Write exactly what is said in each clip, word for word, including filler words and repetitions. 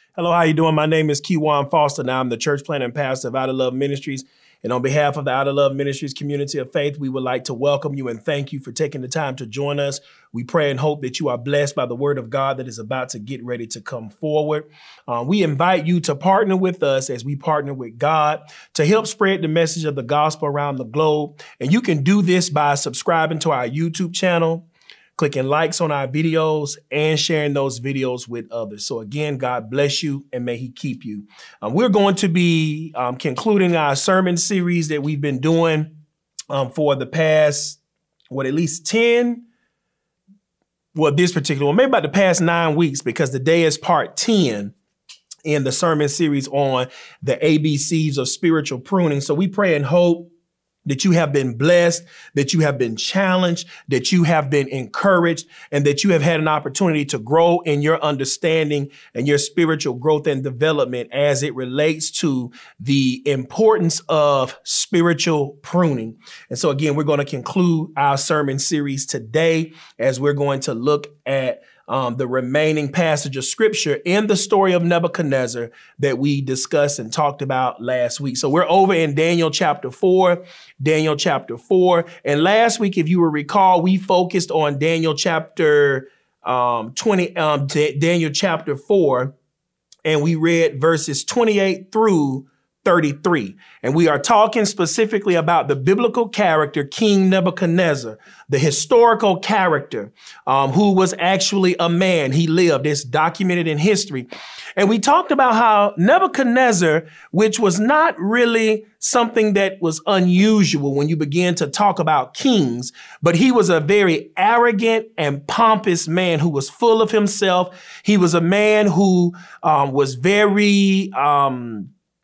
Hello, how you doing? My name is Kewan Foster. Now I'm the church planter and pastor of Out of Love Ministries. And on behalf of the Out of Love Ministries community of faith, we would like to welcome you and thank you for taking the time to join us. We pray and hope that you are blessed by the word of God that is about to get ready to come forward. Uh, we invite you to partner with us as we partner with God to help spread the message of the gospel around the globe. And you can do this by subscribing to our YouTube channel, clicking likes on our videos, and sharing those videos with others. So again, God bless you and may he keep you. Um, we're going to be um, concluding our sermon series that we've been doing um, for the past, what, at least ten, well, this particular one, maybe about the past nine weeks, because today is part ten in the sermon series on the A B Cs of spiritual pruning. So we pray and hope that you have been blessed, that you have been challenged, that you have been encouraged, and that you have had an opportunity to grow in your understanding and your spiritual growth and development as it relates to the importance of spiritual pruning. And so again, we're going to conclude our sermon series today as we're going to look at Um, the remaining passage of scripture in the story of Nebuchadnezzar that we discussed and talked about last week. So we're over in Daniel chapter four, Daniel chapter four. And last week, if you will recall, we focused on Daniel chapter um, twenty, um, D- Daniel chapter four, and we read verses twenty-eight through thirty-three. And we are talking specifically about the biblical character, King Nebuchadnezzar, the historical character um, who was actually a man. He lived. It's documented in history. And we talked about how Nebuchadnezzar, which was not really something that was unusual when you begin to talk about kings, but he was a very arrogant and pompous man who was full of himself. He was a man who um, was very um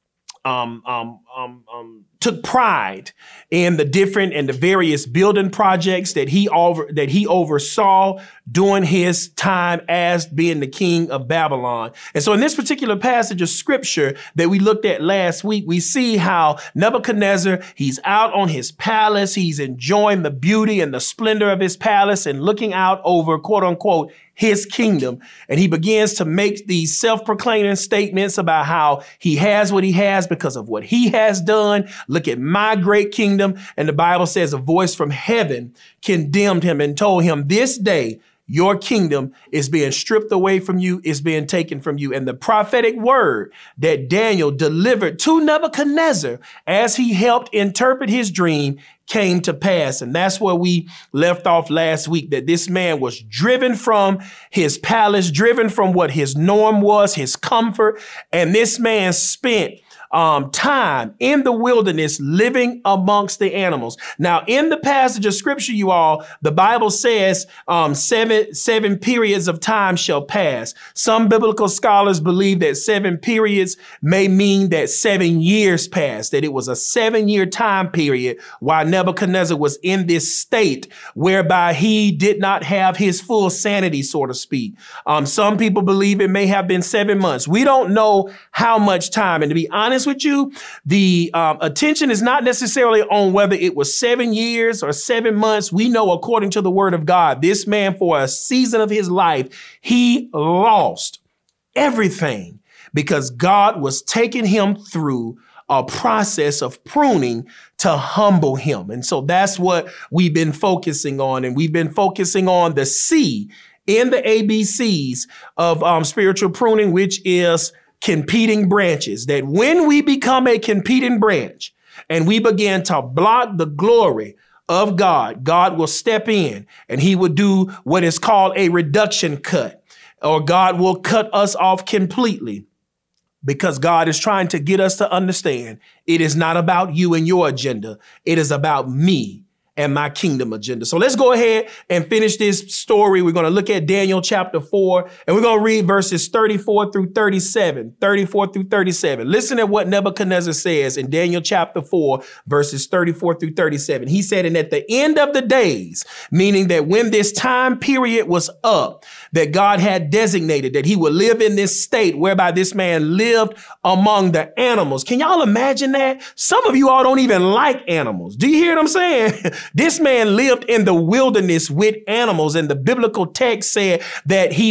Um, um, um, um, took pride in the different and the various building projects that he over that he oversaw during his time as being the king of Babylon. And so in this particular passage of scripture that we looked at last week, we see how Nebuchadnezzar, he's out on his palace. He's enjoying the beauty and the splendor of his palace and looking out over, quote unquote, his kingdom. And he begins to make these self-proclaiming statements about how he has what he has because of what he has done. Look at my great kingdom. And the Bible says a voice from heaven condemned him and told him, this day, your kingdom is being stripped away from you, is being taken from you. And the prophetic word that Daniel delivered to Nebuchadnezzar as he helped interpret his dream came to pass. And that's where we left off last week, that this man was driven from his palace, driven from what his norm was, his comfort. And this man spent Um, time in the wilderness living amongst the animals. Now, in the passage of scripture, you all, the Bible says um, seven, seven periods of time shall pass. Some biblical scholars believe that seven periods may mean that seven years passed, that it was a seven year time period while Nebuchadnezzar was in this state whereby he did not have his full sanity, so to speak. Um, some people believe it may have been seven months. We don't know how much time. And to be honest with you, the um, attention is not necessarily on whether it was seven years or seven months. We know, according to the word of God, this man, for a season of his life, he lost everything because God was taking him through a process of pruning to humble him. And so that's what we've been focusing on. And we've been focusing on the C in the A B Cs of um, spiritual pruning, which is competing branches, that when we become a competing branch and we begin to block the glory of God, God will step in and he will do what is called a reduction cut, or God will cut us off completely, because God is trying to get us to understand it is not about you and your agenda. It is about me and my kingdom agenda. So let's go ahead and finish this story. We're going to look at Daniel chapter four, and we're going to read verses thirty-four through thirty-seven, thirty-four through thirty-seven. Listen to what Nebuchadnezzar says in Daniel chapter four, verses thirty-four through thirty-seven. He said, and at the end of the days, meaning that when this time period was up, that God had designated that he would live in this state whereby this man lived among the animals. Can y'all imagine that? Some of you all don't even like animals. Do you hear what I'm saying? This man lived in the wilderness with animals, and the biblical text said that he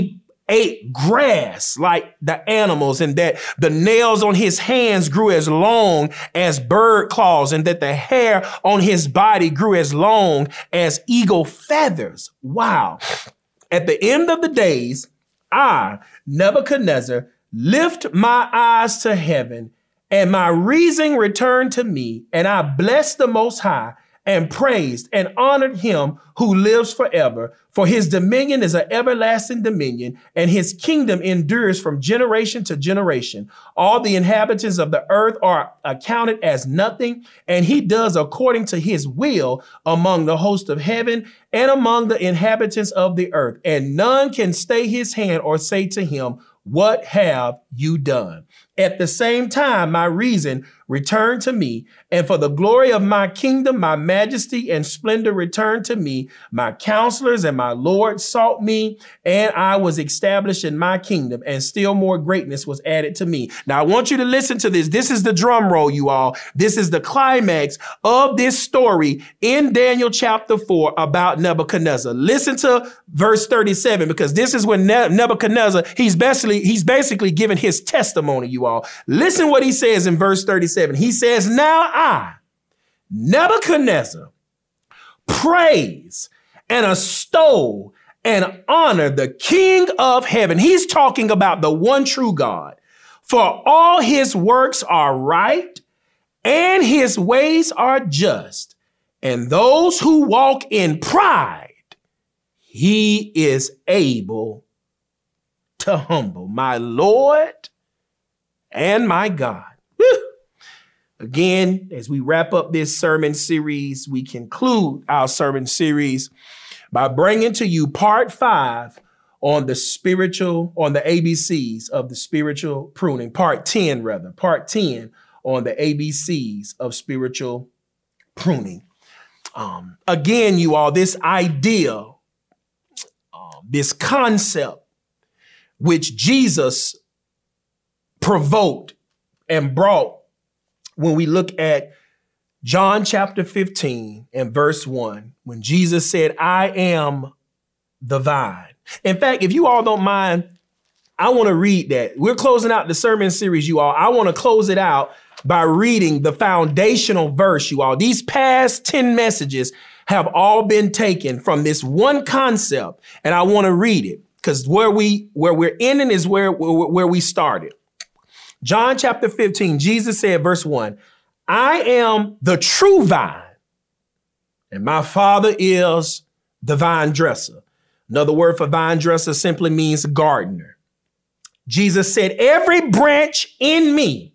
ate grass like the animals, and that the nails on his hands grew as long as bird claws, and that the hair on his body grew as long as eagle feathers. Wow. At the end of the days, I, Nebuchadnezzar, lift my eyes to heaven, and my reason returned to me, and I blessed the Most High and praised and honored him who lives forever. For his dominion is an everlasting dominion, and his kingdom endures from generation to generation. All the inhabitants of the earth are accounted as nothing, and he does according to his will among the host of heaven and among the inhabitants of the earth. And none can stay his hand or say to him, what have you done? At the same time, my reason returned to me, and for the glory of my kingdom, my majesty and splendor returned to me. My counselors and my Lord sought me, and I was established in my kingdom, and still more greatness was added to me. Now, I want you to listen to this. This is the drum roll, you all. This is the climax of this story in Daniel chapter four about Nebuchadnezzar. Listen to verse thirty-seven, because this is when ne- Nebuchadnezzar, he's basically, he's basically giving his testimony, you all. Listen what he says in verse thirty-seven. He says, now I, Nebuchadnezzar, praise and extol and honor the King of heaven. He's talking about the one true God. For all his works are right and his ways are just. And those who walk in pride, he is able to humble. My Lord and my God. Whew. Again, as we wrap up this sermon series, we conclude our sermon series by bringing to you part five on the spiritual, on the A B Cs of the spiritual pruning. Part ten, rather. Part ten on the A B Cs of spiritual pruning. Um, again, you all, this idea, uh, this concept, which Jesus provoked and brought when we look at John chapter fifteen and verse one, when Jesus said, I am the vine. In fact, if you all don't mind, I want to read that. We're closing out the sermon series, you all. I want to close it out by reading the foundational verse, you all. These past ten messages have all been taken from this one concept, and I want to read it because where we where we're ending is where, where, where we started. John chapter fifteen, Jesus said, verse one, I am the true vine, and my Father is the vine dresser. Another word for vine dresser simply means gardener. Jesus said, every branch in me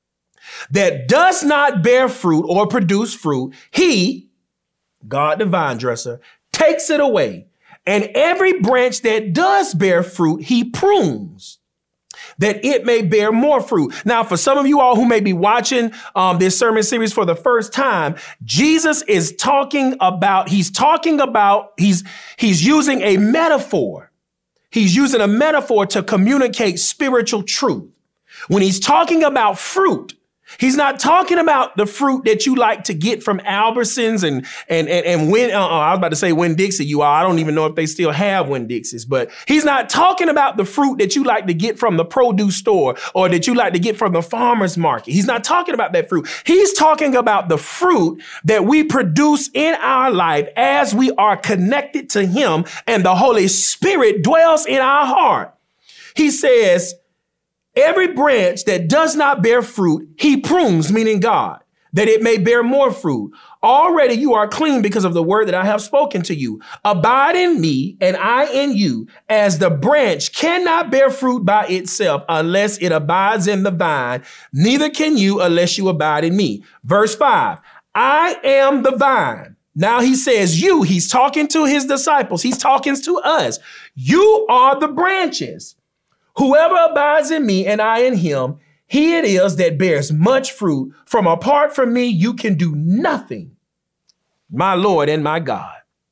that does not bear fruit or produce fruit, he, God the vine dresser, takes it away. And every branch that does bear fruit, he prunes, that it may bear more fruit. Now, for some of you all who may be watching um, this sermon series for the first time, Jesus is talking about, he's talking about, he's, he's using a metaphor. He's using a metaphor to communicate spiritual truth. When he's talking about fruit, he's not talking about the fruit that you like to get from Albertsons and and and, and Winn, uh, I was about to say Winn-Dixie, you all. I don't even know if they still have Winn-Dixies, but he's not talking about the fruit that you like to get from the produce store or that you like to get from the farmer's market. He's not talking about that fruit. He's talking about the fruit that we produce in our life as we are connected to him and the Holy Spirit dwells in our heart. He says, every branch that does not bear fruit, he prunes, meaning God, that it may bear more fruit. Already you are clean because of the word that I have spoken to you. Abide in me and I in you, as the branch cannot bear fruit by itself unless it abides in the vine. Neither can you unless you abide in me. Verse five, I am the vine. Now he says you, he's talking to his disciples. He's talking to us. You are the branches. Whoever abides in me and I in him, he it is that bears much fruit. From apart from me, you can do nothing. My Lord and my God.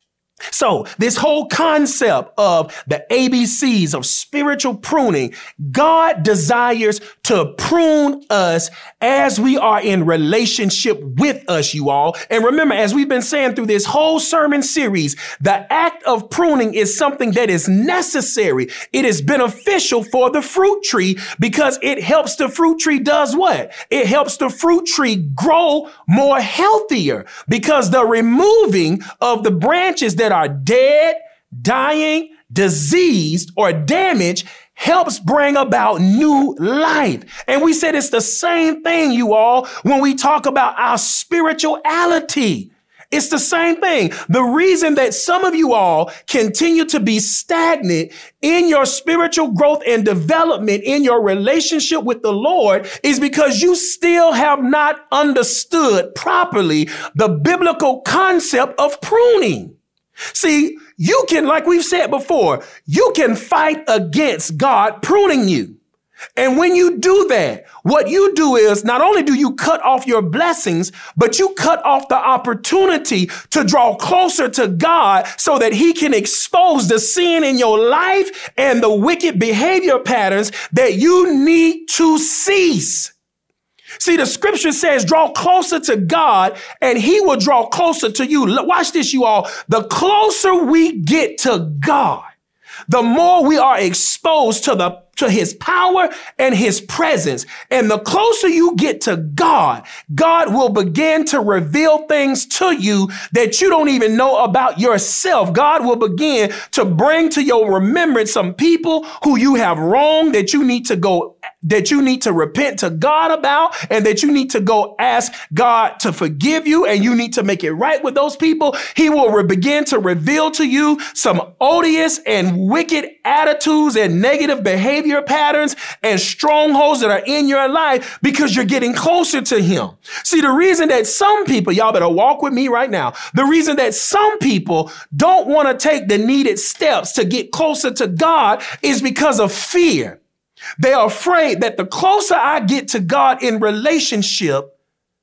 So this whole concept of the A B Cs of spiritual pruning, God desires to prune us as we are in relationship with us, you all. And remember, as we've been saying through this whole sermon series, the act of pruning is something that is necessary. It is beneficial for the fruit tree because it helps the fruit tree does what? It helps the fruit tree grow more healthier because the removing of the branches that are dead, dying, diseased, or damaged helps bring about new life. And we said it's the same thing, you all, when we talk about our spirituality. It's the same thing. The reason that some of you all continue to be stagnant in your spiritual growth and development in your relationship with the Lord is because you still have not understood properly the biblical concept of pruning. See, you can, like we've said before, you can fight against God pruning you. And when you do that, what you do is not only do you cut off your blessings, but you cut off the opportunity to draw closer to God so that he can expose the sin in your life and the wicked behavior patterns that you need to cease. See, the scripture says, draw closer to God and he will draw closer to you. Watch this, you all. The closer we get to God, the more we are exposed to the to his power and his presence. And the closer you get to God, God will begin to reveal things to you that you don't even know about yourself. God will begin to bring to your remembrance some people who you have wronged that you need to go that you need to repent to God about, and that you need to go ask God to forgive you, and you need to make it right with those people. He will re- begin to reveal to you some odious and wicked attitudes and negative behavior patterns and strongholds that are in your life because you're getting closer to him. See, the reason that some people, y'all better walk with me right now. The reason that some people don't want to take the needed steps to get closer to God is because of fear. They are afraid that the closer I get to God in relationship,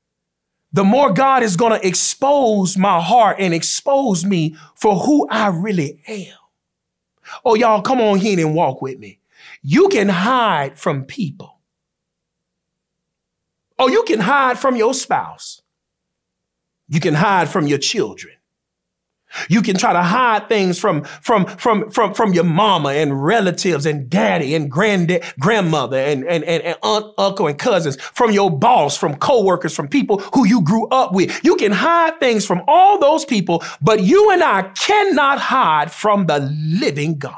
the more God is going to expose my heart and expose me for who I really am. Oh, y'all, come on here and walk with me. You can hide from people. Oh, you can hide from your spouse. You can hide from your children. You can try to hide things from, from, from, from, from your mama and relatives and daddy and granddad, grandmother and, and, and, and aunt, uncle and cousins, from your boss, from coworkers, from people who you grew up with. You can hide things from all those people, but you and I cannot hide from the living God.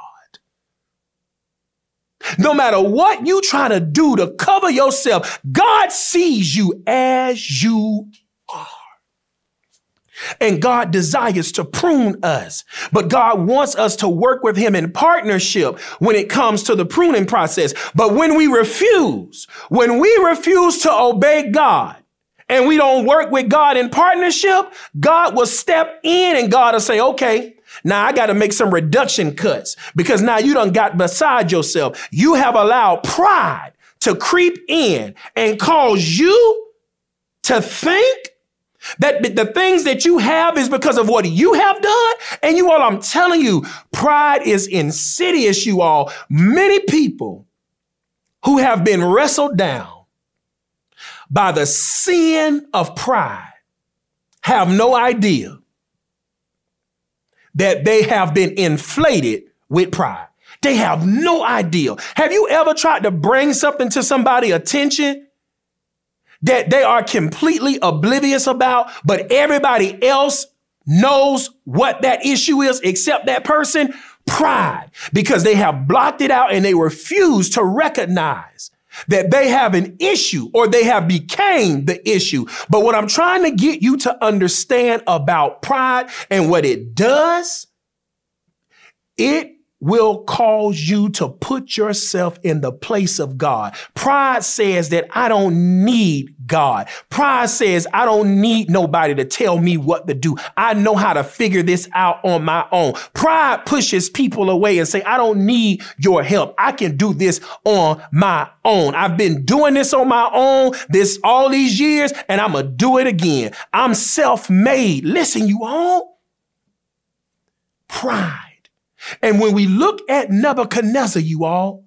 No matter what you try to do to cover yourself, God sees you as you are. And God desires to prune us, but God wants us to work with him in partnership when it comes to the pruning process. But when we refuse, when we refuse to obey God and we don't work with God in partnership, God will step in and God will say, okay, now I got to make some reduction cuts because now you done got beside yourself. You have allowed pride to creep in and cause you to think that the things that you have is because of what you have done. And you all, I'm telling you, pride is insidious, you all. Many people who have been wrestled down by the sin of pride have no idea that they have been inflated with pride. They have no idea. Have you ever tried to bring something to somebody's attention that they are completely oblivious about, but everybody else knows what that issue is except that person? Pride, because they have blocked it out and they refuse to recognize that they have an issue or they have became the issue. But what I'm trying to get you to understand about pride and what it does, it will cause you to put yourself in the place of God. Pride says that I don't need God. Pride says I don't need nobody to tell me what to do. I know how to figure this out on my own. Pride pushes people away and say, I don't need your help. I can do this on my own. I've been doing this on my own this all these years, and I'm going to do it again. I'm self-made. Listen, you all. pride. And when we look at Nebuchadnezzar, you all,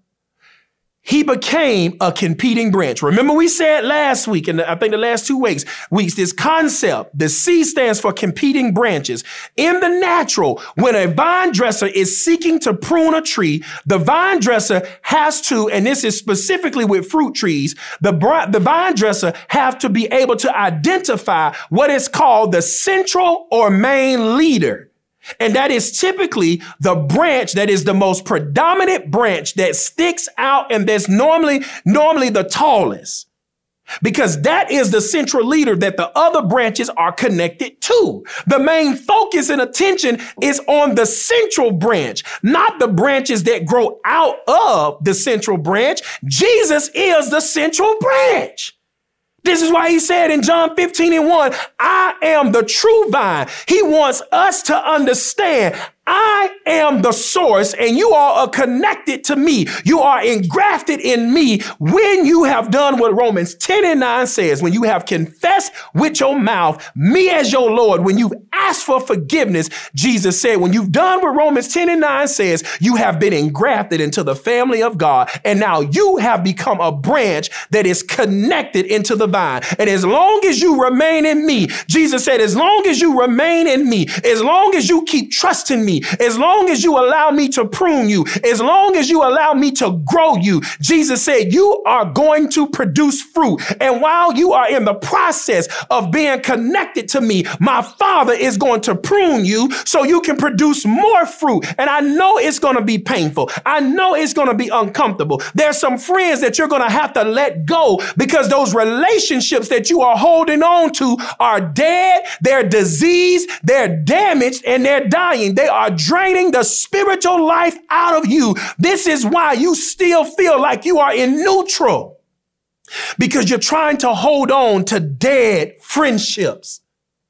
he became a competing branch. Remember we said last week, and I think the last two weeks, weeks, this concept, the C stands for competing branches. In the natural, when a vine dresser is seeking to prune a tree, the vine dresser has to, and this is specifically with fruit trees, the, the vine dresser have to be able to identify what is called the central or main leader. And that is typically the branch that is the most predominant branch that sticks out and that's normally, normally the tallest. Because that is the central leader that the other branches are connected to. The main focus and attention is on the central branch, not the branches that grow out of the central branch. Jesus is the central branch. This is why he said in John fifteen and one, I am the true vine. He wants us to understand I am the source and you all are connected to me. You are engrafted in me when you have done what Romans ten and nine says, when you have confessed with your mouth me as your Lord, when you've asked for forgiveness. Jesus said, when you've done what Romans ten and nine says, you have been engrafted into the family of God. And now you have become a branch that is connected into the vine. And as long as you remain in me, Jesus said, as long as you remain in me, as long as you keep trusting me, as long as you allow me to prune you, as long as you allow me to grow you, Jesus said, you are going to produce fruit. And while you are in the process of being connected to me, my Father is going to prune you so you can produce more fruit. And I know it's going to be painful. I know it's going to be uncomfortable. There's some friends that you're going to have to let go because those relationships that you are holding on to are dead, they're diseased, they're damaged, and they're dying. They are draining the spiritual life out of you. This is why you still feel like you are in neutral, because you're trying to hold on to dead friendships,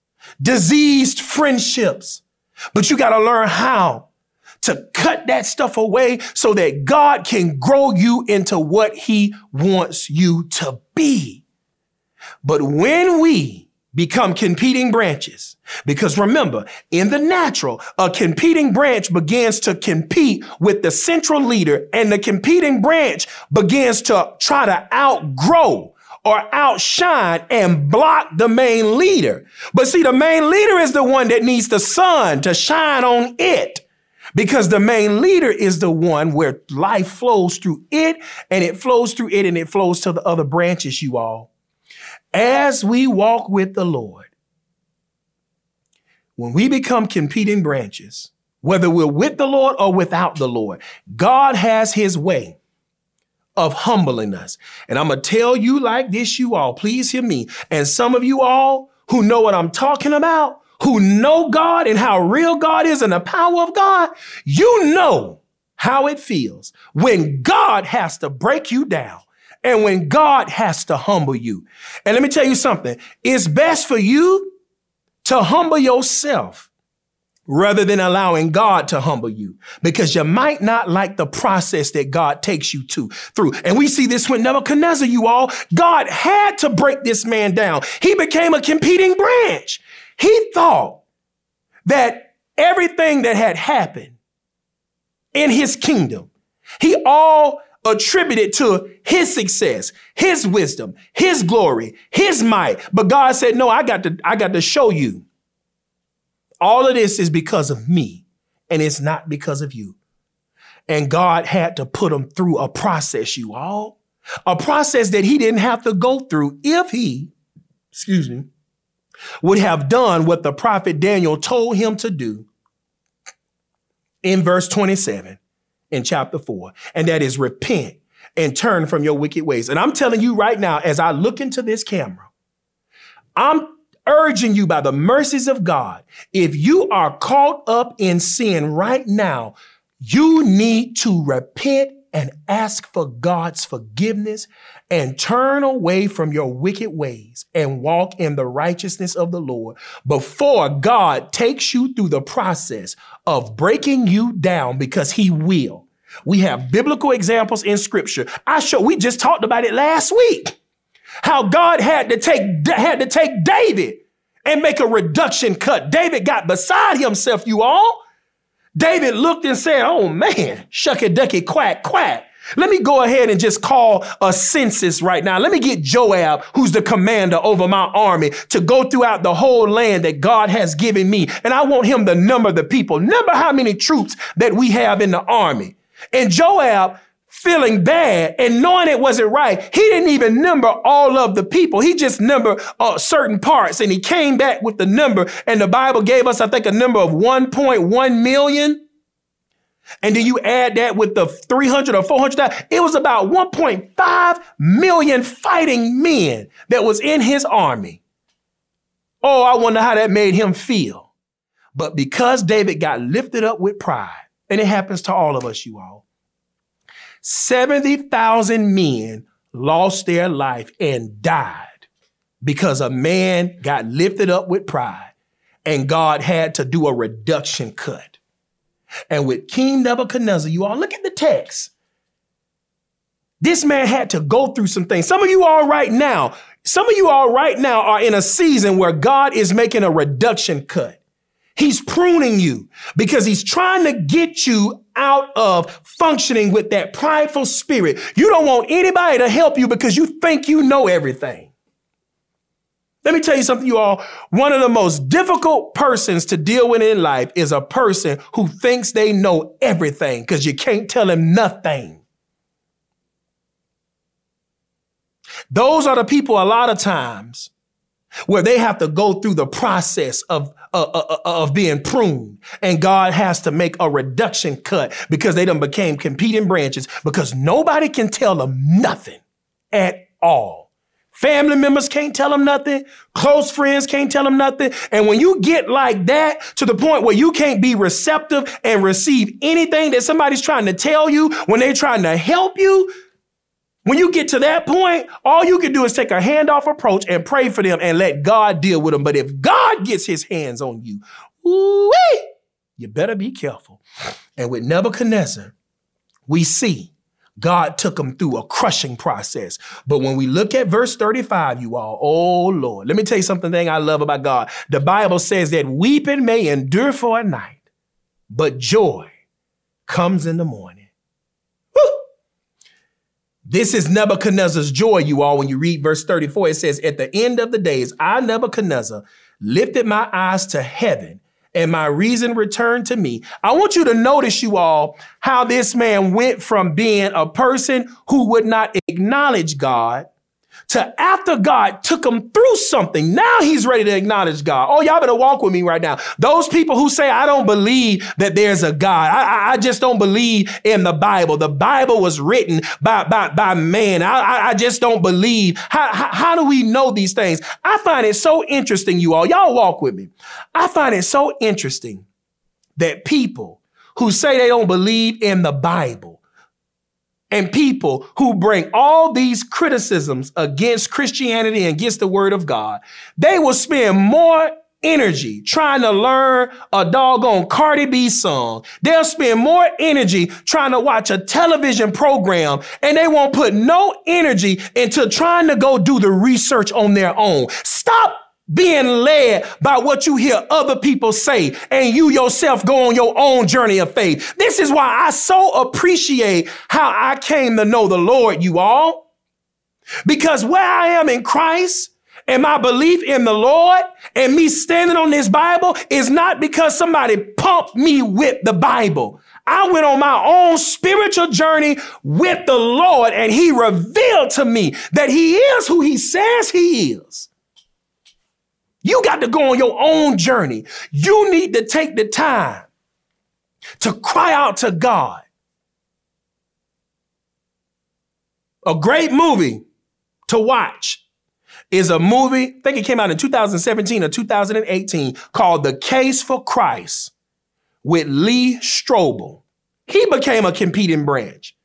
diseased friendships. But you got to learn how to cut that stuff away so that God can grow you into what he wants you to be. But when we become competing branches, because remember, in the natural, a competing branch begins to compete with the central leader, and the competing branch begins to try to outgrow or outshine and block the main leader. But see, the main leader is the one that needs the sun to shine on it, because the main leader is the one where life flows through it, and it flows through it, and it flows to the other branches, you all. As we walk with the Lord, when we become competing branches, whether we're with the Lord or without the Lord, God has his way of humbling us. And I'm going to tell you like this, you all, please hear me. And some of you all who know what I'm talking about, who know God and how real God is and the power of God, you know how it feels when God has to break you down. And when God has to humble you. And let me tell you something. It's best for you to humble yourself rather than allowing God to humble you, because you might not like the process that God takes you to through. And we see this with Nebuchadnezzar, you all. God had to break this man down. He became a competing branch. He thought that everything that had happened in his kingdom, he all attributed to his success, his wisdom, his glory, his might. But God said, no, I got to, I got to show you. All of this is because of me, and it's not because of you. And God had to put him through a process, you all, a process that he didn't have to go through if he, excuse me, would have done what the prophet Daniel told him to do in verse twenty-seven. In chapter four, and that is repent and turn from your wicked ways. And I'm telling you right now, as I look into this camera, I'm urging you by the mercies of God, if you are caught up in sin right now, you need to repent and ask for God's forgiveness and turn away from your wicked ways and walk in the righteousness of the Lord before God takes you through the process of breaking you down, because he will. We have biblical examples in scripture. I show, we just talked about it last week, how God had to take, had to take David and make a reduction cut. David got beside himself, you all. David looked and said, oh man, shucky ducky quack quack. Let me go ahead and just call a census right now. Let me get Joab, who's the commander over my army, to go throughout the whole land that God has given me. And I want him to number the people. Number how many troops that we have in the army. And Joab, feeling bad and knowing it wasn't right, he didn't even number all of the people. He just numbered uh, certain parts. And he came back with the number. And the Bible gave us, I think, a number of one point one million. And then you add that with the three hundred or four hundred, it was about one point five million fighting men that was in his army. Oh, I wonder how that made him feel. But because David got lifted up with pride, and it happens to all of us, you all, seventy thousand men lost their life and died because a man got lifted up with pride and God had to do a reduction cut. And with King Nebuchadnezzar, you all look at the text. This man had to go through some things. Some of you all right now, some of you all right now are in a season where God is making a reduction cut. He's pruning you because he's trying to get you out of functioning with that prideful spirit. You don't want anybody to help you because you think you know everything. Let me tell you something, you all. One of the most difficult persons to deal with in life is a person who thinks they know everything because you can't tell them nothing. Those are the people a lot of times where they have to go through the process of, uh, uh, of being pruned. And God has to make a reduction cut because they done became competing branches because nobody can tell them nothing at all. Family members can't tell them nothing. Close friends can't tell them nothing. And when you get like that to the point where you can't be receptive and receive anything that somebody's trying to tell you when they're trying to help you, when you get to that point, all you can do is take a handoff approach and pray for them and let God deal with them. But if God gets his hands on you, ooh-wee, you better be careful. And with Nebuchadnezzar, we see God took him through a crushing process. But when we look at verse thirty-five, you all, oh Lord, let me tell you something thing I love about God. The Bible says that weeping may endure for a night, but joy comes in the morning. Woo! This is Nebuchadnezzar's joy, you all. When you read verse thirty-four, it says, at the end of the days, I, Nebuchadnezzar, lifted my eyes to heaven, and my reason returned to me. I want you to notice, you all, how this man went from being a person who would not acknowledge God to after God took him through something. Now he's ready to acknowledge God. Oh, y'all better walk with me right now. Those people who say, I don't believe that there's a God. I, I just don't believe in the Bible. The Bible was written by, by, by man. I, I, I just don't believe. How, how, how do we know these things? I find it so interesting, you all. Y'all walk with me. I find it so interesting that people who say they don't believe in the Bible and people who bring all these criticisms against Christianity and against the word of God, they will spend more energy trying to learn a doggone Cardi B song. They'll spend more energy trying to watch a television program, and they won't put no energy into trying to go do the research on their own. Stop being led by what you hear other people say and you yourself go on your own journey of faith. This is why I so appreciate how I came to know the Lord, you all, because where I am in Christ and my belief in the Lord and me standing on this Bible is not because somebody pumped me with the Bible. I went on my own spiritual journey with the Lord, and he revealed to me that he is who he says he is. You got to go on your own journey. You need to take the time to cry out to God. A great movie to watch is a movie, I think it came out in two thousand seventeen or two thousand eighteen, called The Case for Christ with Lee Strobel. He became a competing branch.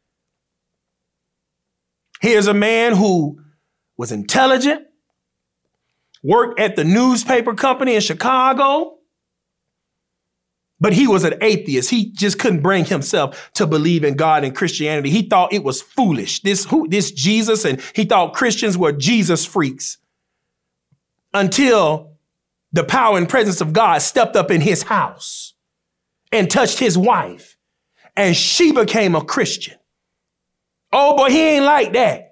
Here's a man who was intelligent, worked at the newspaper company in Chicago, but he was an atheist. He just couldn't bring himself to believe in God and Christianity. He thought it was foolish, this, who, this Jesus, and he thought Christians were Jesus freaks until the power and presence of God stepped up in his house and touched his wife, and she became a Christian. Oh, but he ain't like that.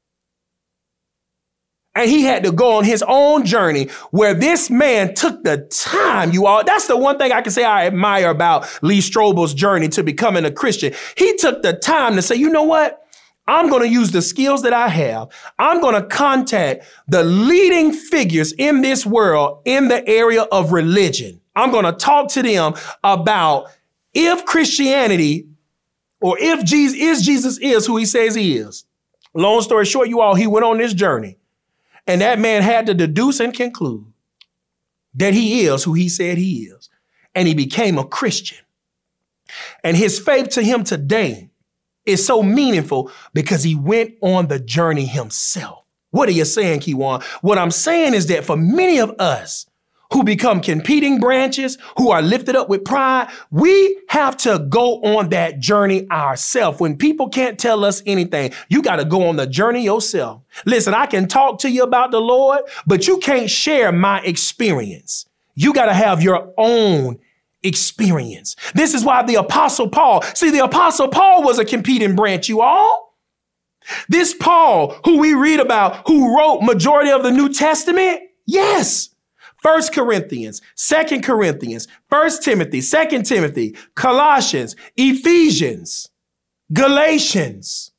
And he had to go on his own journey where this man took the time, you all. That's the one thing I can say I admire about Lee Strobel's journey to becoming a Christian. He took the time to say, you know what? I'm going to use the skills that I have. I'm going to contact the leading figures in this world in the area of religion. I'm going to talk to them about if Christianity or if Jesus is Jesus is who he says he is. Long story short, you all, he went on this journey. And that man had to deduce and conclude that he is who he said he is. And he became a Christian. And his faith to him today is so meaningful because he went on the journey himself. What are you saying, Kiwan? What I'm saying is that for many of us who become competing branches, who are lifted up with pride, we have to go on that journey ourselves. When people can't tell us anything, you got to go on the journey yourself. Listen, I can talk to you about the Lord, but you can't share my experience. You got to have your own experience. This is why the Apostle Paul, see, the Apostle Paul was a competing branch, you all. This Paul, who we read about, who wrote majority of the New Testament, yes. First Corinthians, Second Corinthians, First Timothy, Second Timothy, Colossians, Ephesians, Galatians,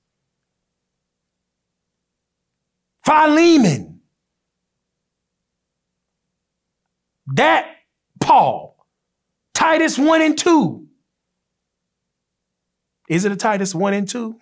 Philemon. That Paul, Titus one and two. Is it a Titus one and two?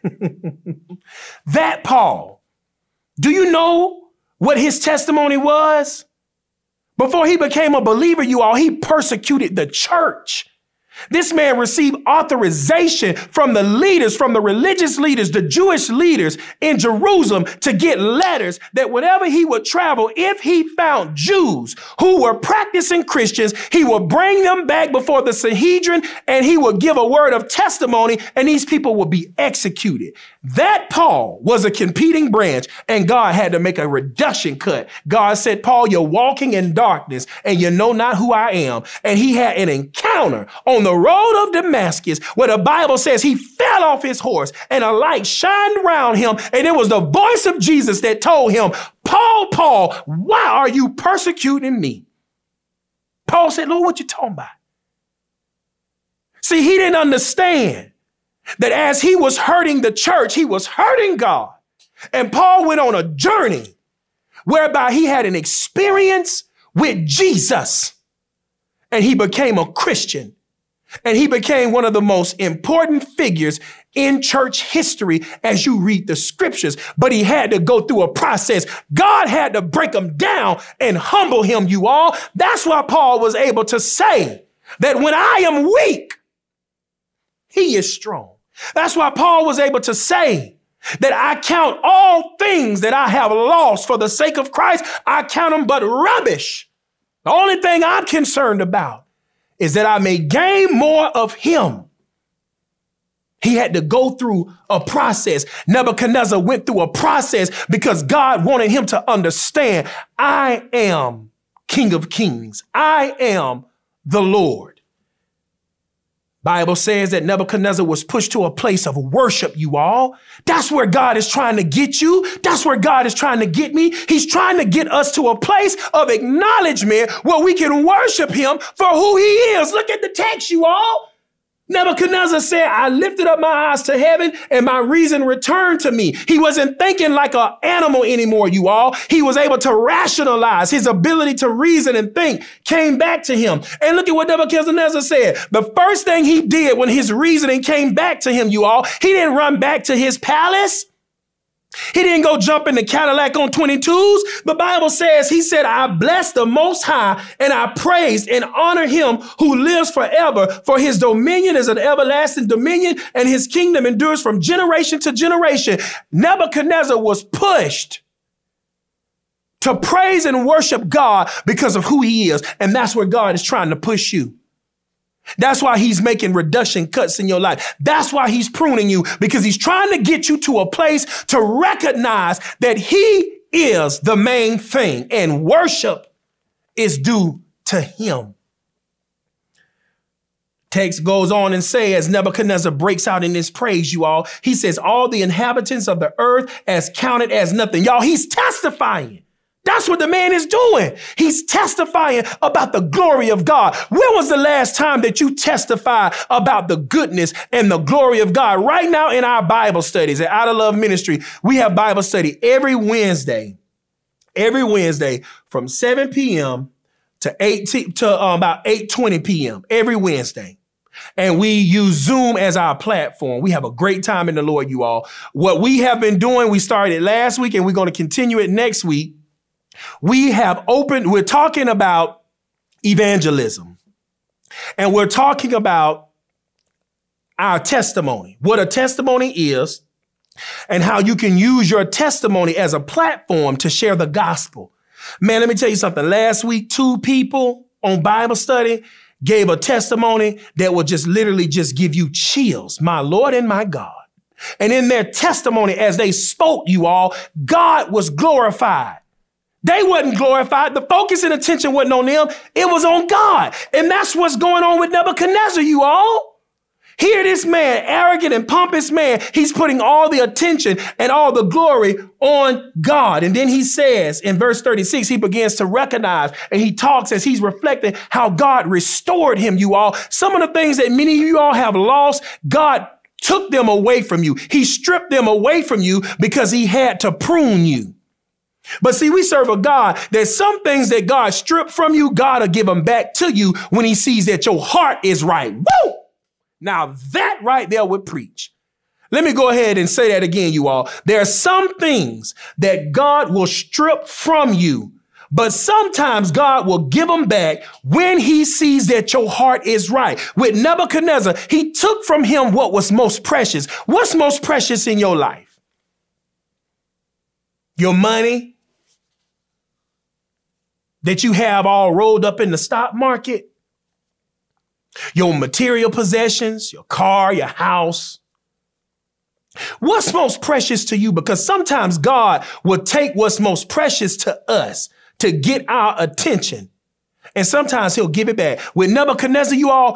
That Paul, do you know what his testimony was? Before he became a believer, you all, he persecuted the church. This man received authorization from the leaders, from the religious leaders, the Jewish leaders in Jerusalem to get letters that whenever he would travel, if he found Jews who were practicing Christians, he would bring them back before the Sanhedrin and he would give a word of testimony and these people would be executed. That Paul was a competing branch and God had to make a reduction cut. God said, Paul, you're walking in darkness and you know not who I am. And he had an encounter on the road of Damascus where the Bible says he fell off his horse and a light shined around him. And it was the voice of Jesus that told him, Paul, Paul, why are you persecuting me? Paul said, Lord, what you talking about? See, he didn't understand that as he was hurting the church, he was hurting God. And Paul went on a journey whereby he had an experience with Jesus and he became a Christian. And he became one of the most important figures in church history as you read the scriptures. But he had to go through a process. God had to break him down and humble him, you all. That's why Paul was able to say that when I am weak, he is strong. That's why Paul was able to say that I count all things that I have lost for the sake of Christ. I count them but rubbish. The only thing I'm concerned about is that I may gain more of him. He had to go through a process. Nebuchadnezzar went through a process because God wanted him to understand, I am King of Kings. I am the Lord. Bible says that Nebuchadnezzar was pushed to a place of worship, you all. That's where God is trying to get you. That's where God is trying to get me. He's trying to get us to a place of acknowledgement where we can worship him for who he is. Look at the text, you all. Nebuchadnezzar said, I lifted up my eyes to heaven and my reason returned to me. He wasn't thinking like an animal anymore, you all. He was able to rationalize. His ability to reason and think came back to him. And look at what Nebuchadnezzar said. The first thing he did when his reasoning came back to him, you all, he didn't run back to his palace. He didn't go jump in the Cadillac on twenty-twos. The Bible says he said, I bless the Most High and I praise and honor him who lives forever. For his dominion is an everlasting dominion and his kingdom endures from generation to generation. Nebuchadnezzar was pushed to praise and worship God because of who he is. And that's where God is trying to push you. That's why he's making reduction cuts in your life. That's why he's pruning you, because he's trying to get you to a place to recognize that he is the main thing and worship is due to him. Text goes on and say, as Nebuchadnezzar breaks out in this praise, you all, he says, all the inhabitants of the earth as counted as nothing. Y'all, he's testifying. That's what the man is doing. He's testifying about the glory of God. When was the last time that you testified about the goodness and the glory of God? Right now in our Bible studies at Out of Love Ministry, we have Bible study every Wednesday, every Wednesday from seven p.m. to eight to um, about eight twenty p.m. every Wednesday. And we use Zoom as our platform. We have a great time in the Lord, you all. What we have been doing, we started last week and we're going to continue it next week. We have opened, we're talking about evangelism. And we're talking about our testimony, what a testimony is, and how you can use your testimony as a platform to share the gospel. Man, let me tell you something. Last week, two people on Bible study gave a testimony that will just literally just give you chills. My Lord and my God. And in their testimony, as they spoke, you all, God was glorified. They wasn't glorified. The focus and attention wasn't on them. It was on God. And that's what's going on with Nebuchadnezzar, you all. Here, this man, arrogant and pompous man, he's putting all the attention and all the glory on God. And then he says in verse thirty-six, he begins to recognize and he talks as he's reflecting how God restored him, you all. Some of the things that many of you all have lost, God took them away from you. He stripped them away from you because he had to prune you. But see, we serve a God that some things that God stripped from you, God will give them back to you when he sees that your heart is right. Woo! Now that right there would preach. Let me go ahead and say that again, you all. There are some things that God will strip from you, but sometimes God will give them back when he sees that your heart is right. With Nebuchadnezzar, he took from him what was most precious. What's most precious in your life? Your money that you have all rolled up in the stock market? Your material possessions, your car, your house. What's most precious to you? Because sometimes God will take what's most precious to us to get our attention. And sometimes he'll give it back. With Nebuchadnezzar, you all,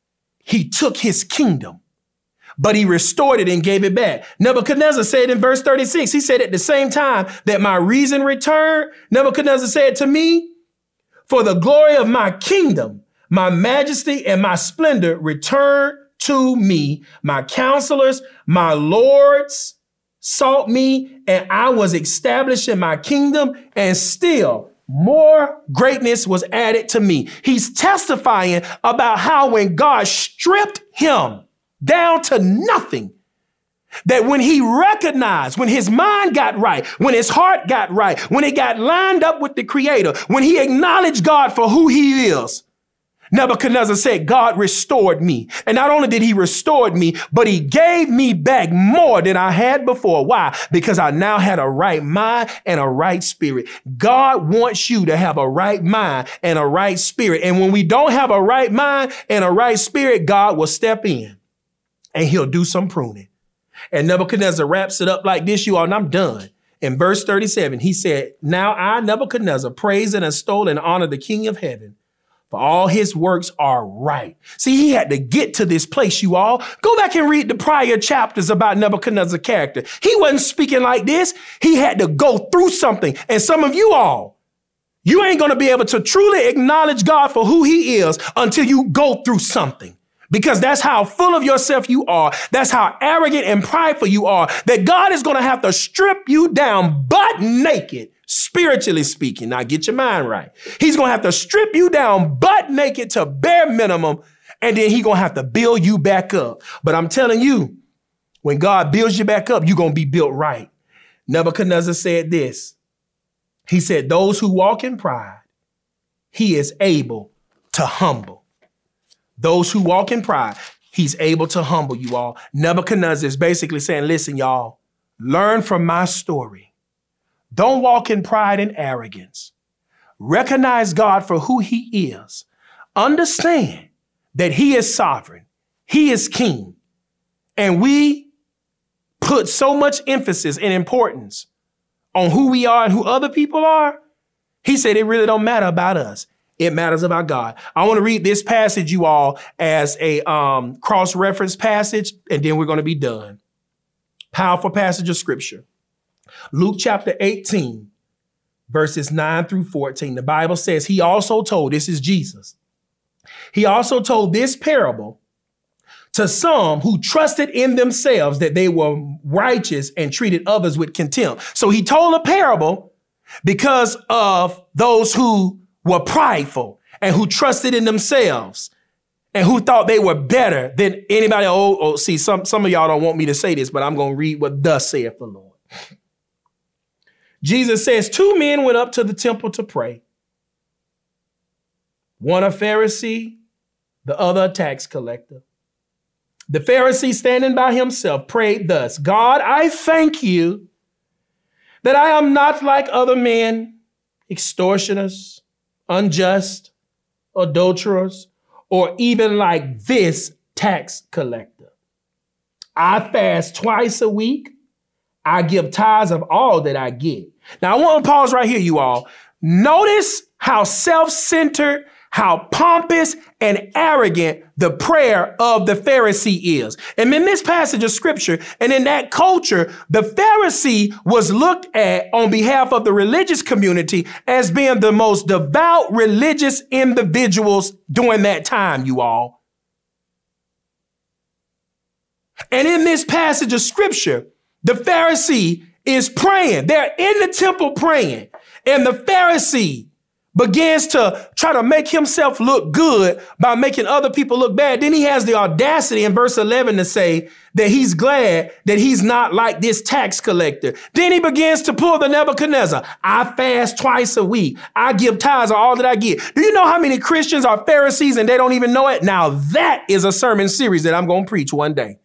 he took his kingdom, but he restored it and gave it back. Nebuchadnezzar said in verse thirty-six, he said at the same time that my reason returned, Nebuchadnezzar said to me, for the glory of my kingdom, my majesty and my splendor return to me. My counselors, my lords sought me, and I was established in my kingdom, and still more greatness was added to me. He's testifying about how when God stripped him down to nothing, that when he recognized, when his mind got right, when his heart got right, when it got lined up with the Creator, when he acknowledged God for who he is, Nebuchadnezzar said, God restored me. And not only did he restore me, but he gave me back more than I had before. Why? Because I now had a right mind and a right spirit. God wants you to have a right mind and a right spirit. And when we don't have a right mind and a right spirit, God will step in and he'll do some pruning. And Nebuchadnezzar wraps it up like this, you all, and I'm done. In verse thirty-seven, he said, now I, Nebuchadnezzar, praise and extol and honor the King of heaven, for all his works are right. See, he had to get to this place, you all. Go back and read the prior chapters about Nebuchadnezzar's character. He wasn't speaking like this. He had to go through something. And some of you all, you ain't going to be able to truly acknowledge God for who he is until you go through something. Because that's how full of yourself you are. That's how arrogant and prideful you are, that God is going to have to strip you down butt naked, spiritually speaking. Now get your mind right. He's going to have to strip you down butt naked to bare minimum, and then he's going to have to build you back up. But I'm telling you, when God builds you back up, you're going to be built right. Nebuchadnezzar said this. He said, those who walk in pride, he is able to humble. Those who walk in pride, he's able to humble you all. Nebuchadnezzar is basically saying, listen, y'all, learn from my story. Don't walk in pride and arrogance. Recognize God for who he is. Understand that he is sovereign. He is king. And we put so much emphasis and importance on who we are and who other people are. He said it really don't matter about us. It matters about God. I want to read this passage, you all, as a um, cross-reference passage, and then we're going to be done. Powerful passage of scripture. Luke chapter eighteen, verses nine through fourteen. The Bible says he also told, this is Jesus, he also told this parable to some who trusted in themselves that they were righteous and treated others with contempt. So he told a parable because of those who were prideful and who trusted in themselves and who thought they were better than anybody. Oh, oh see, some, some of y'all don't want me to say this, but I'm going to read what thus saith the Lord. Jesus says, two men went up to the temple to pray. One a Pharisee, the other a tax collector. The Pharisee, standing by himself, prayed thus: God, I thank you that I am not like other men, extortioners, unjust, adulterers, or even like this tax collector. I fast twice a week. I give tithes of all that I get. Now, I want to pause right here, you all. Notice how self-centered, how pompous and arrogant the prayer of the Pharisee is. And in this passage of scripture and in that culture, the Pharisee was looked at on behalf of the religious community as being the most devout religious individuals during that time, you all. And in this passage of scripture, the Pharisee is praying. They're in the temple praying. And the Pharisee begins to try to make himself look good by making other people look bad. Then he has the audacity in verse eleven to say that he's glad that he's not like this tax collector. Then he begins to pull the Nebuchadnezzar. I fast twice a week. I give tithes of all that I get. Do you know how many Christians are Pharisees and they don't even know it? Now that is a sermon series that I'm going to preach one day.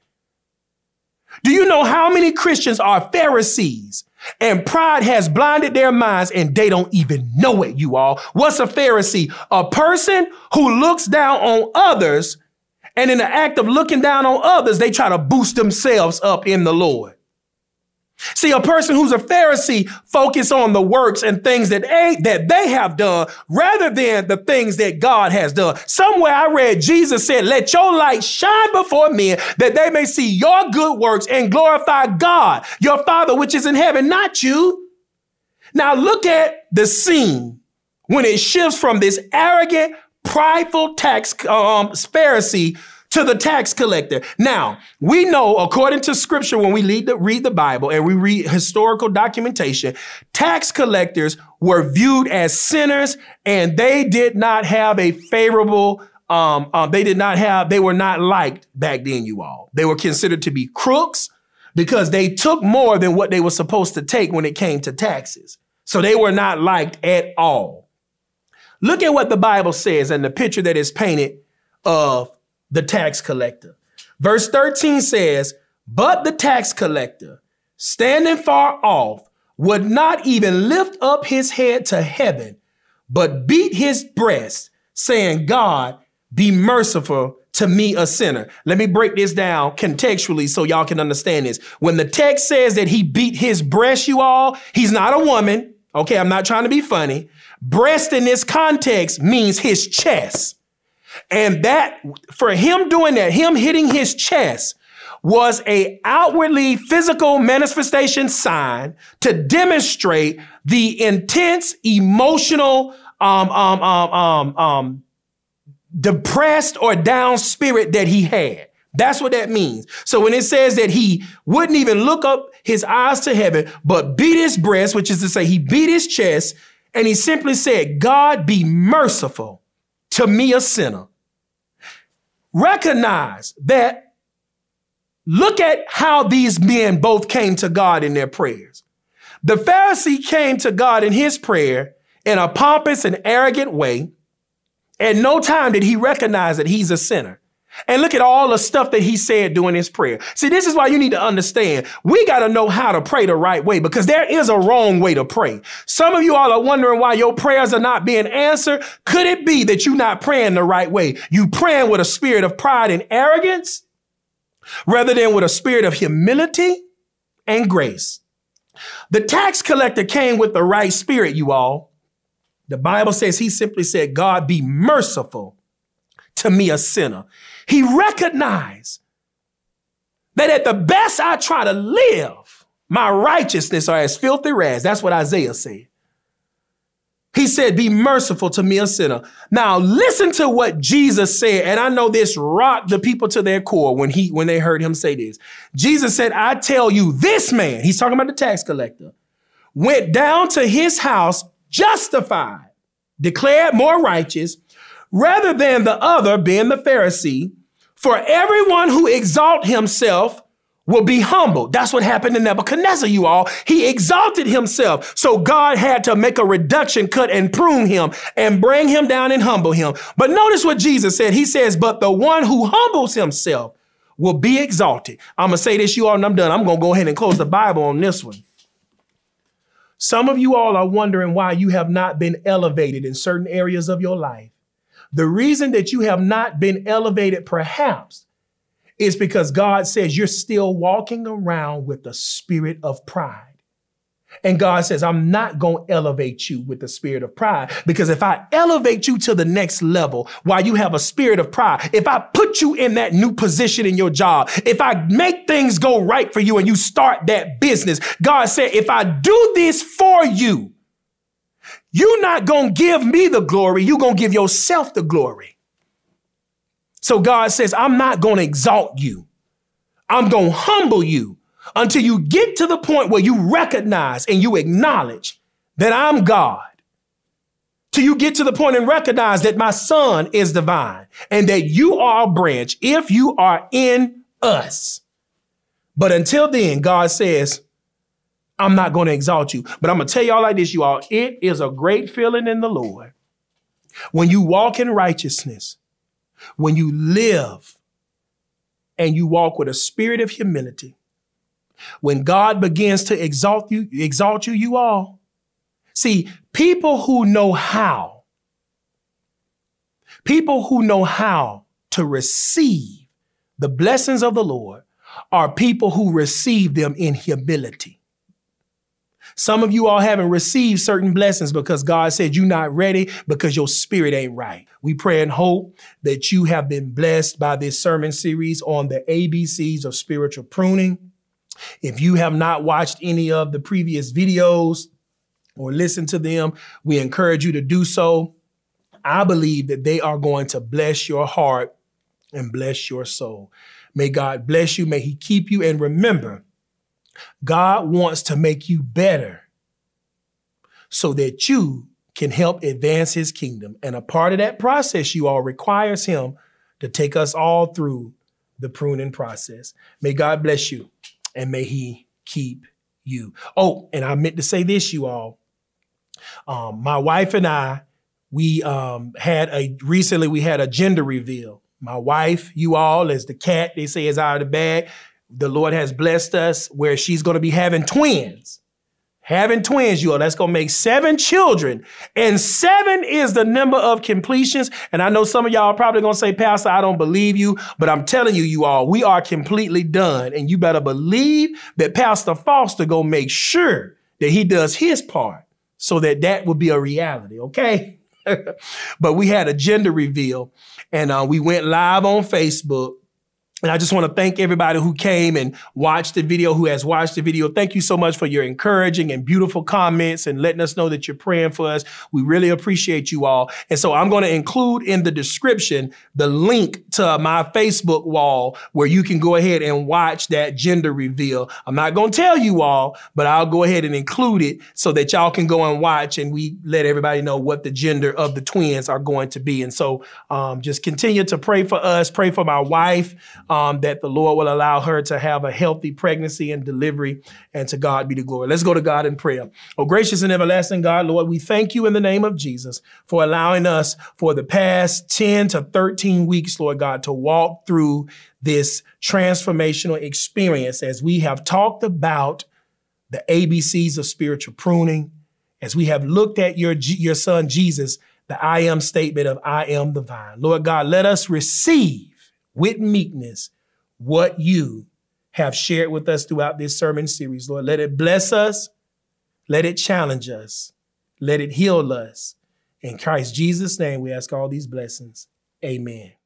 Do you know how many Christians are Pharisees? And pride has blinded their minds and they don't even know it, you all. What's a Pharisee? A person who looks down on others, and in the act of looking down on others, they try to boost themselves up in the Lord. See, a person who's a Pharisee focus on the works and things that they, that they have done rather than the things that God has done. Somewhere I read Jesus said, let your light shine before men that they may see your good works and glorify God, your Father, which is in heaven, not you. Now look at the scene when it shifts from this arrogant, prideful tax um, Pharisee to the tax collector. Now, we know, according to scripture, when we read the, read the Bible and we read historical documentation, tax collectors were viewed as sinners and they did not have a favorable, um, um, they did not have, they were not liked back then, you all. They were considered to be crooks because they took more than what they were supposed to take when it came to taxes. So they were not liked at all. Look at what the Bible says and the picture that is painted of the tax collector. Verse thirteen says, but the tax collector, standing far off, would not even lift up his head to heaven, but beat his breast, saying, God, be merciful to me, a sinner. Let me break this down contextually so y'all can understand this. When the text says that he beat his breast, you all, he's not a woman. Okay, I'm not trying to be funny. Breast in this context means his chest. And that, for him doing that, him hitting his chest was a outwardly physical manifestation sign to demonstrate the intense emotional, um, um, um, um, um, depressed or down spirit that he had. That's what that means. So when it says that he wouldn't even look up his eyes to heaven, but beat his breast, which is to say he beat his chest, and he simply said, God, be merciful to me, a sinner. Recognize that, look at how these men both came to God in their prayers. The Pharisee came to God in his prayer in a pompous and arrogant way. At no time did he recognize that he's a sinner. And look at all the stuff that he said during his prayer. See, this is why you need to understand. We got to know how to pray the right way because there is a wrong way to pray. Some of you all are wondering why your prayers are not being answered. Could it be that you're not praying the right way? You praying with a spirit of pride and arrogance rather than with a spirit of humility and grace. The tax collector came with the right spirit, you all. The Bible says he simply said, God, be merciful to me, a sinner. He recognized that at the best I try to live, my righteousness are as filthy rags. That's what Isaiah said. He said, be merciful to me, a sinner. Now, listen to what Jesus said. And I know this rocked the people to their core when he when they heard him say this. Jesus said, I tell you, this man, he's talking about the tax collector, went down to his house justified, declared more righteous, rather than the other, being the Pharisee. For everyone who exalts himself will be humbled. That's what happened to Nebuchadnezzar, you all. He exalted himself. So God had to make a reduction cut and prune him and bring him down and humble him. But notice what Jesus said. He says, but the one who humbles himself will be exalted. I'm going to say this, you all, and I'm done. I'm going to go ahead and close the Bible on this one. Some of you all are wondering why you have not been elevated in certain areas of your life. The reason that you have not been elevated, perhaps, is because God says you're still walking around with the spirit of pride. And God says, I'm not going to elevate you with the spirit of pride, because if I elevate you to the next level while you have a spirit of pride, if I put you in that new position in your job, if I make things go right for you and you start that business, God said, if I do this for you, you're not going to give me the glory. You're going to give yourself the glory. So God says, I'm not going to exalt you. I'm going to humble you until you get to the point where you recognize and you acknowledge that I'm God. Till you get to the point and recognize that my son is divine and that you are a branch if you are in us. But until then, God says, I'm not going to exalt you. But I'm going to tell y'all like this, you all. It is a great feeling in the Lord when you walk in righteousness, when you live and you walk with a spirit of humility. When God begins to exalt you, exalt you, you all. See, people who know how, people who know how to receive the blessings of the Lord are people who receive them in humility. Some of you all haven't received certain blessings because God said you're not ready because your spirit ain't right. We pray and hope that you have been blessed by this sermon series on the A B Cs of spiritual pruning. If you have not watched any of the previous videos or listened to them, we encourage you to do so. I believe that they are going to bless your heart and bless your soul. May God bless you. May he keep you. And remember, God wants to make you better so that you can help advance his kingdom. And a part of that process, you all, requires him to take us all through the pruning process. May God bless you and may he keep you. Oh, and I meant to say this, you all. Um, my wife and I, we um, had a, recently we had a gender reveal. My wife, you all, as the cat, they say, is out of the bag. The Lord has blessed us where she's going to be having twins. Having twins, you all. That's going to make seven children. And seven is the number of completions. And I know some of y'all are probably going to say, Pastor, I don't believe you. But I'm telling you, you all, we are completely done. And you better believe that Pastor Foster going to make sure that he does his part so that that will be a reality. Okay. But we had a gender reveal and uh, we went live on Facebook. And I just want to thank everybody who came and watched the video, who has watched the video. Thank you so much for your encouraging and beautiful comments and letting us know that you're praying for us. We really appreciate you all. And so I'm going to include in the description the link to my Facebook wall where you can go ahead and watch that gender reveal. I'm not going to tell you all, but I'll go ahead and include it so that y'all can go and watch and we let everybody know what the gender of the twins are going to be. And so um, just continue to pray for us, pray for my wife. Um, that the Lord will allow her to have a healthy pregnancy and delivery, and to God be the glory. Let's go to God in prayer. Oh, gracious and everlasting God, Lord, we thank you in the name of Jesus for allowing us for the past ten to thirteen weeks, Lord God, to walk through this transformational experience as we have talked about the A B Cs of spiritual pruning, as we have looked at your, your son, Jesus, the I am statement of I am the vine. Lord God, let us receive with meekness what you have shared with us throughout this sermon series. Lord, let it bless us. Let it challenge us. Let it heal us. In Christ Jesus' name, we ask all these blessings. Amen.